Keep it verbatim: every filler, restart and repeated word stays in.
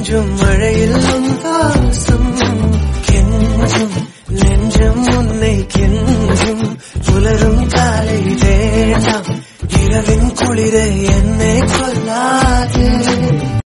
கொஞ்சம் மழையில் உன் வாசம் கெஞ்சும் நெஞ்சம் உன்னை கெஞ்சும் புலரும் காலை வேண்டாம் இரவின் குளிரை என்னை கொல்லா